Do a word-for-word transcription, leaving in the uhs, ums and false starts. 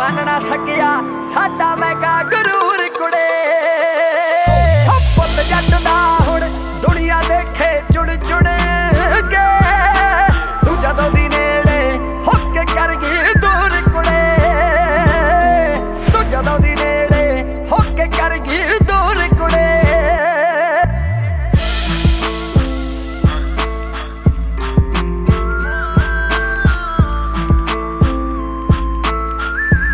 ਮੰਨਣਾ ਸਕਿਆ ਸਾਡਾ ਮੈਂ ਕਾ ਗੁਰੂਰ ਕੁੜੇ ਪੁੱਤ ਜੱਟ ਦਾ